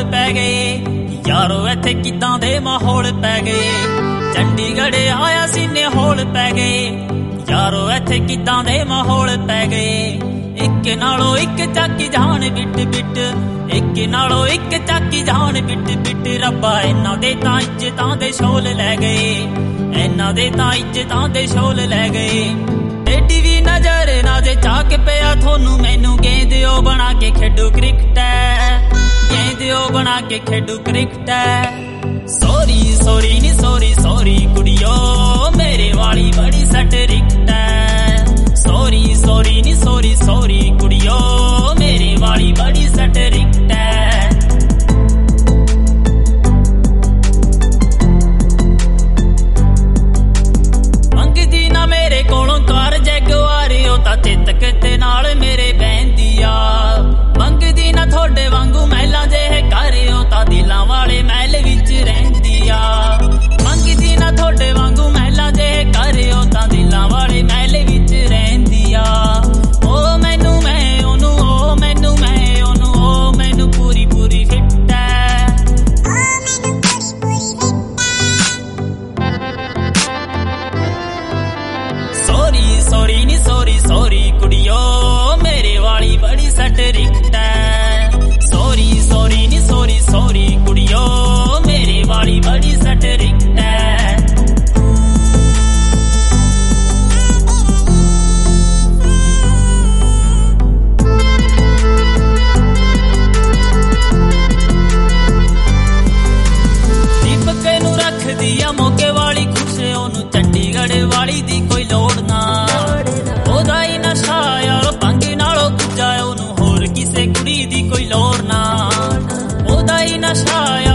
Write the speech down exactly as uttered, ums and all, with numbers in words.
पै गए यारो इत्थे किदां दे माहौल पै गए चंडीगढ़ आया सीने होल पै गए यारो इत्थे किदां दे माहौल पै गए एक नालों एक चाकी जान बिट बिट एक नालों एक चाकी जान बिट बिट रब्बा इन्हां दे तां इज्जतां दे शोल लै गए इन्हां दे तां इज्जतां दे शोल लै गए टेडी वी नजर ना जे चाक पिया थोनू मैनू गेंदिओ बना के खेडू क्रिकेट गेंदिओ बना के खेडू क्रिकेट सॉरी सॉरी नी सॉरी सॉरी कुड़ियो मेरे वाली बड़ी सटरिक्ट सॉरी सॉरी नी सॉरी सॉरी कुड़ियो मेरे वाली बड़ी सटरिक्ट मंगदी ना मेरे कोलों कार जैगवारे ओ तां चितक ते नाल मेरे बहंदी आ मंगदी ना थोड़े वांगू महलां जेहे घर ओ तां दिलां वाले महल विच रहिंदी आ मंगदी ना थोड़े वांगू महलां जेहे घर ओ तां दिलां वाले महल विच रहिंदी आ ओ मैनू मैं ओनू ओ मैनू मैं ओनू ओ मैनू पूरी पूरी फिट सॉरी सॉरी नी सॉरी सॉरी कुड़ियो मेरे वाली बड़ी सटरिक्ट सॉरी सॉरी नी सॉरी सॉरी कुड़ियो मेरे वाली बड़ी सटरिक्ट दीपक नू रख दिया मौके वाली खुश ओनू चंडीगढ़ वाली दी कोई लोड़ ना ओदा ही नशा यार भंग नालों दूजा ओनू होर किसे कुड़ी दी कोई लोड़ ना ओदा ही नशा